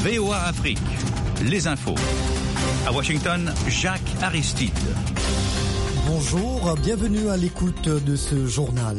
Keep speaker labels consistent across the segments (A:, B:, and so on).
A: VOA Afrique, les infos. À Washington, Jacques Aristide.
B: Bonjour, bienvenue à l'écoute de ce journal.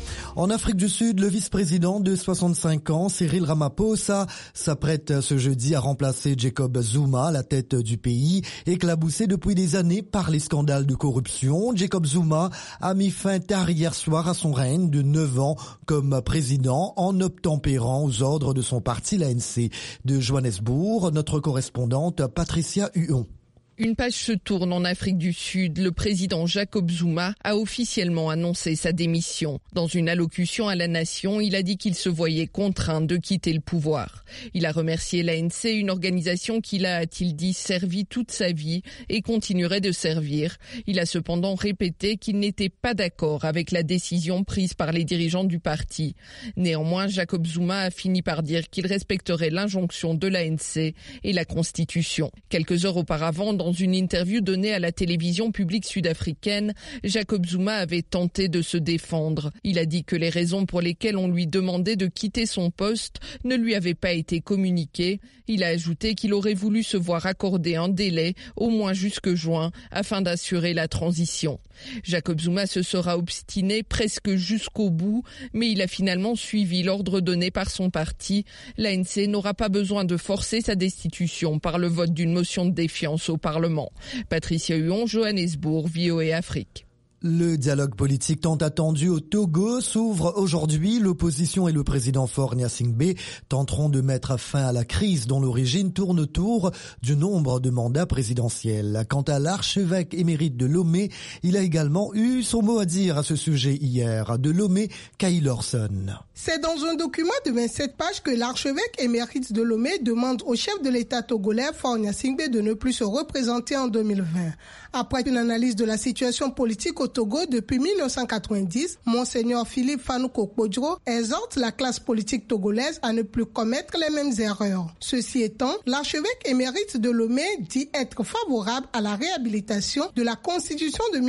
B: En Afrique du Sud, le vice-président de 65 ans, Cyril Ramaphosa, s'apprête ce jeudi à remplacer Jacob Zuma à la tête du pays, éclaboussé depuis des années par les scandales de corruption. Jacob Zuma a mis fin tard hier soir à son règne de 9 ans comme président en obtempérant aux ordres de son parti, l'ANC. De Johannesburg, notre correspondante Patricia Huon.
C: Une page se tourne en Afrique du Sud. Le président Jacob Zuma a officiellement annoncé sa démission. Dans une allocution à la nation, il a dit qu'il se voyait contraint de quitter le pouvoir. Il a remercié l'ANC, une organisation qu'il a-t-il dit, servi toute sa vie et continuerait de servir. Il a cependant répété qu'il n'était pas d'accord avec la décision prise par les dirigeants du parti. Néanmoins, Jacob Zuma a fini par dire qu'il respecterait l'injonction de l'ANC et la Constitution. Quelques heures auparavant, dans une interview donnée à la télévision publique sud-africaine, Jacob Zuma avait tenté de se défendre. Il a dit que les raisons pour lesquelles on lui demandait de quitter son poste ne lui avaient pas été communiquées. Il a ajouté qu'il aurait voulu se voir accorder un délai, au moins jusque juin, afin d'assurer la transition. Jacob Zuma se sera obstiné presque jusqu'au bout, mais il a finalement suivi l'ordre donné par son parti. L'ANC n'aura pas besoin de forcer sa destitution par le vote d'une motion de défiance au Parlement. Patricia Huon, Johannesburg, VOA Afrique.
B: Le dialogue politique tant attendu au Togo s'ouvre aujourd'hui. L'opposition et le président Faure Gnassingbé tenteront de mettre fin à la crise dont l'origine tourne autour du nombre de mandats présidentiels. Quant à l'archevêque émérite de Lomé, il a également eu son mot à dire à ce sujet hier. De Lomé, Kay Lawson.
D: C'est dans un document de 27 pages que l'archevêque émérite de Lomé demande au chef de l'État togolais, Faure Gnassingbé, de ne plus se représenter en 2020. Après une analyse de la situation politique au Togo depuis 1990, Monseigneur Philippe Fanou-Kokbodjo exhorte la classe politique togolaise à ne plus commettre les mêmes erreurs. Ceci étant, l'archevêque émérite de Lomé dit être favorable à la réhabilitation de la Constitution de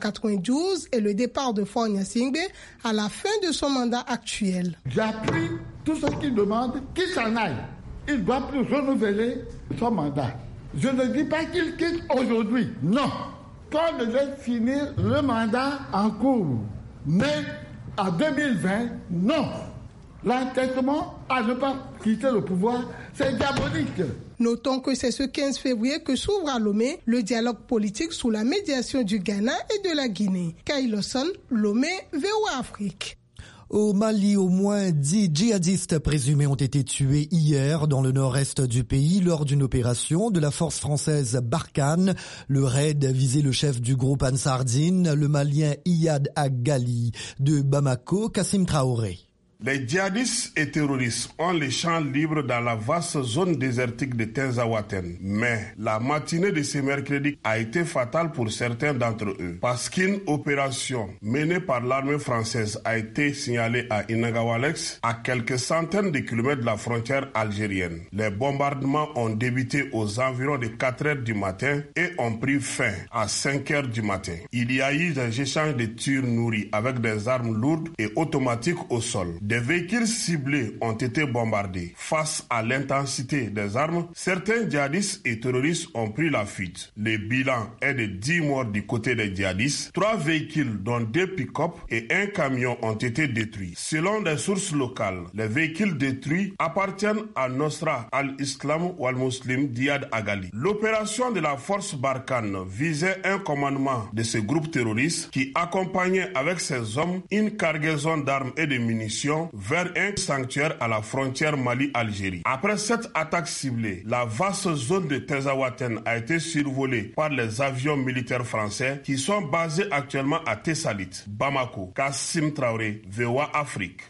D: 1992 et le départ de Faure Gnassingbé à la fin de son mandat actuel.
E: J'appuie tout ce qu'il demande, qu'il s'en aille. Il doit plus renouveler son mandat. Je ne dis pas qu'il quitte aujourd'hui, non. Qu'on devait finir le mandat en cours. Mais en 2020, non. L'entêtement à ne pas quitter le pouvoir, c'est diabolique.
D: Notons que c'est ce 15 février que s'ouvre à Lomé le dialogue politique sous la médiation du Ghana et de la Guinée. Kay Lawson, Lomé, VOA Afrique.
B: Au Mali, au moins 10 djihadistes présumés ont été tués hier dans le nord-est du pays lors d'une opération de la force française Barkhane. Le raid visait le chef du groupe Ansar-Dine, le Malien Iyad Agali. De Bamako, Kassim Traoré.
F: Les djihadistes et terroristes ont les champs libres dans la vaste zone désertique de Tinzaouaten. Mais la matinée de ce mercredi a été fatale pour certains d'entre eux. Parce qu'une opération menée par l'armée française a été signalée à Inagawalex, à quelques centaines de kilomètres de la frontière algérienne. Les bombardements ont débuté aux environs de 4 heures du matin et ont pris fin à 5 heures du matin. Il y a eu des échanges de tirs nourris avec des armes lourdes et automatiques au sol. Des véhicules ciblés ont été bombardés. Face à l'intensité des armes, certains djihadistes et terroristes ont pris la fuite. Le bilan est de 10 morts du côté des djihadistes. 3 véhicules, dont 2 pick-up et un camion, ont été détruits. Selon des sources locales, les véhicules détruits appartiennent à Nosra al-Islam ou al-Muslim d'Iyad Agali. L'opération de la force Barkhane visait un commandement de ce groupe terroriste qui accompagnait avec ses hommes une cargaison d'armes et de munitions vers un sanctuaire à la frontière Mali-Algérie. Après cette attaque ciblée, la vaste zone de Tinzaouaten a été survolée par les avions militaires français qui sont basés actuellement à Tessalit, Bamako. Kassim Traoré, VOA Afrique.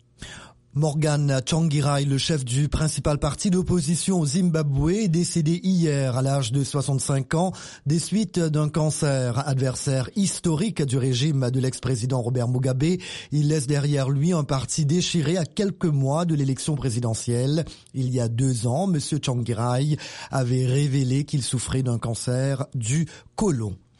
B: Morgan Tsvangirai, le chef du principal parti d'opposition au Zimbabwe, est décédé hier à l'âge de 65 ans des suites d'un cancer. Adversaire historique du régime de l'ex-président Robert Mugabe, il laisse derrière lui un parti déchiré à quelques mois de l'élection présidentielle. Il y a 2 ans, M. Tsvangirai avait révélé qu'il souffrait d'un cancer du côlon.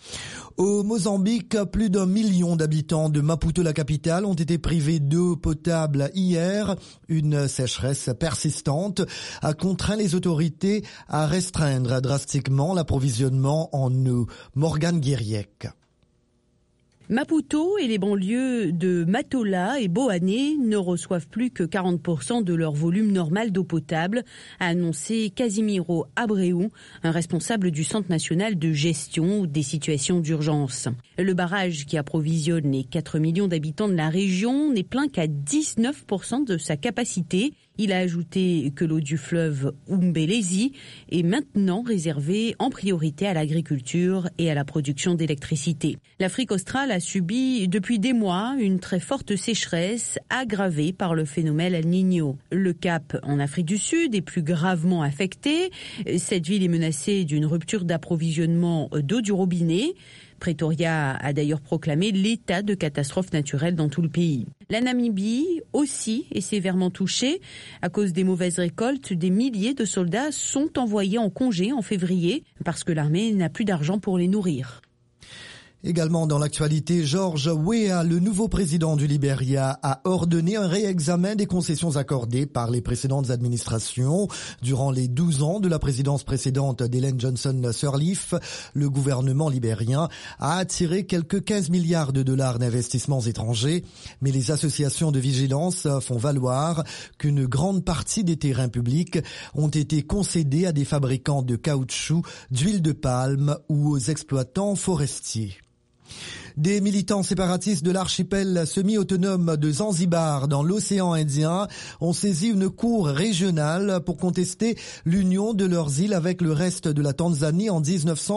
B: Au Mozambique, plus d'1 million d'habitants de Maputo, la capitale, ont été privés d'eau potable hier. Une sécheresse persistante a contraint les autorités à restreindre drastiquement l'approvisionnement en eau. Morgane Guiriec.
G: Maputo et les banlieues de Matola et Boané ne reçoivent plus que 40% de leur volume normal d'eau potable, a annoncé Casimiro Abreu, un responsable du Centre national de gestion des situations d'urgence. Le barrage qui approvisionne les 4 millions d'habitants de la région n'est plein qu'à 19% de sa capacité. Il a ajouté que l'eau du fleuve Umbelezi est maintenant réservée en priorité à l'agriculture et à la production d'électricité. L'Afrique australe a subi depuis des mois une très forte sécheresse aggravée par le phénomène El Niño. Le Cap, en Afrique du Sud, est plus gravement affecté. Cette ville est menacée d'une rupture d'approvisionnement d'eau du robinet. Pretoria a d'ailleurs proclamé l'état de catastrophe naturelle dans tout le pays. La Namibie aussi est sévèrement touchée. À cause des mauvaises récoltes, des milliers de soldats sont envoyés en congé en février parce que l'armée n'a plus d'argent pour les nourrir.
B: Également dans l'actualité, George Weah, le nouveau président du Libéria, a ordonné un réexamen des concessions accordées par les précédentes administrations. Durant les 12 ans de la présidence précédente d'Ellen Johnson Sirleaf, le gouvernement libérien a attiré quelques 15 milliards de dollars d'investissements étrangers. Mais les associations de vigilance font valoir qu'une grande partie des terrains publics ont été concédés à des fabricants de caoutchouc, d'huile de palme ou aux exploitants forestiers. Des militants séparatistes de l'archipel semi-autonome de Zanzibar dans l'océan Indien ont saisi une cour régionale pour contester l'union de leurs îles avec le reste de la Tanzanie en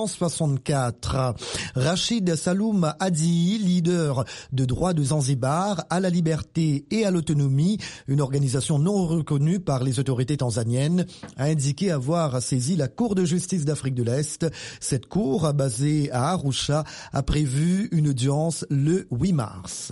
B: 1964. Rachid Saloum Adii, leader de droit de Zanzibar à la liberté et à l'autonomie, une organisation non reconnue par les autorités tanzaniennes, a indiqué avoir saisi la Cour de justice d'Afrique de l'Est. Cette cour, basée à Arusha, a prévu une audience le 8 mars.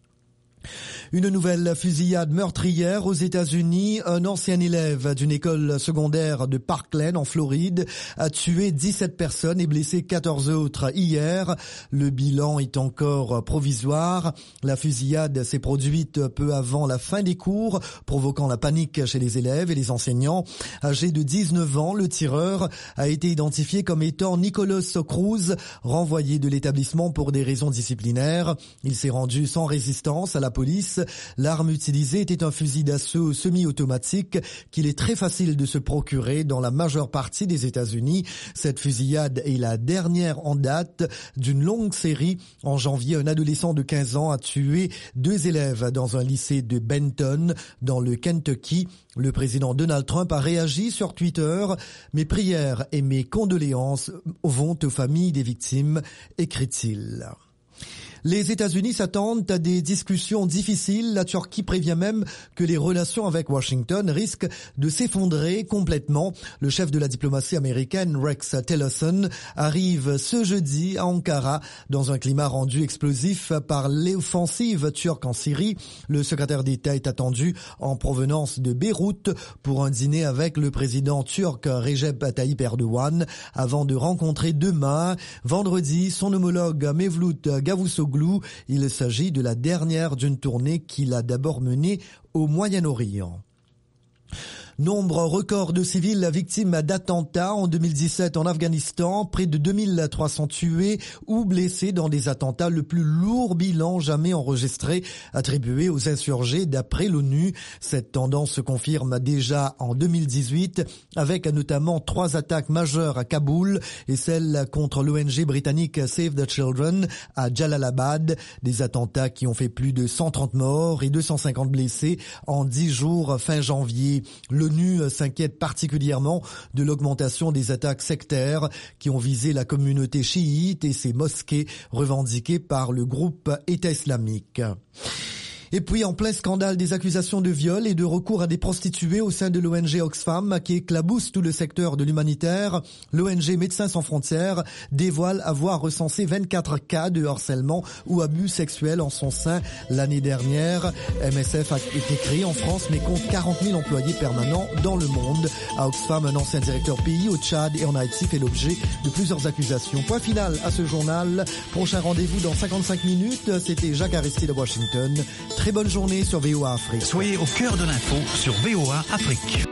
B: Une nouvelle fusillade meurtrière aux États-Unis. Un ancien élève d'une école secondaire de Parkland en Floride a tué 17 personnes et blessé 14 autres hier. Le bilan est encore provisoire. La fusillade s'est produite peu avant la fin des cours, provoquant la panique chez les élèves et les enseignants. Âgé de 19 ans, le tireur a été identifié comme étant Nicholas Cruz, renvoyé de l'établissement pour des raisons disciplinaires. Il s'est rendu sans résistance à la police. L'arme utilisée était un fusil d'assaut semi-automatique qu'il est très facile de se procurer dans la majeure partie des États-Unis. Cette fusillade est la dernière en date d'une longue série. En janvier, un adolescent de 15 ans a tué 2 élèves dans un lycée de Benton, dans le Kentucky. Le président Donald Trump a réagi sur Twitter. Mes prières et mes condoléances vont aux familles des victimes, écrit-il. Les États-Unis s'attendent à des discussions difficiles. La Turquie prévient même que les relations avec Washington risquent de s'effondrer complètement. Le chef de la diplomatie américaine, Rex Tillerson, arrive ce jeudi à Ankara dans un climat rendu explosif par l'offensive turque en Syrie. Le secrétaire d'État est attendu en provenance de Beyrouth pour un dîner avec le président turc Recep Tayyip Erdogan avant de rencontrer demain, vendredi, son homologue Mevlut Cavusoglu. Il s'agit de la dernière d'une tournée qu'il a d'abord menée au Moyen-Orient. Nombre record de civils victimes d'attentats en 2017 en Afghanistan, près de 2300 tués ou blessés dans des attentats, le plus lourd bilan jamais enregistré attribué aux insurgés d'après l'ONU. Cette tendance se confirme déjà en 2018 avec notamment 3 attaques majeures à Kaboul et celle contre l'ONG britannique Save the Children à Jalalabad, des attentats qui ont fait plus de 130 morts et 250 blessés en 10 jours fin janvier. L'ONU s'inquiète particulièrement de l'augmentation des attaques sectaires qui ont visé la communauté chiite et ses mosquées revendiquées par le groupe État islamique. Et puis, en plein scandale des accusations de viol et de recours à des prostituées au sein de l'ONG Oxfam qui éclabousse tout le secteur de l'humanitaire, l'ONG Médecins sans frontières dévoile avoir recensé 24 cas de harcèlement ou abus sexuels en son sein l'année dernière. MSF a été créé en France mais compte 40 000 employés permanents dans le monde. À Oxfam, un ancien directeur pays au Tchad et en Haïti fait l'objet de plusieurs accusations. Point final à ce journal. Prochain rendez-vous dans 55 minutes. C'était Jacques Aristide de Washington. Très bonne journée sur VOA Afrique.
A: Soyez au cœur de l'info sur VOA Afrique.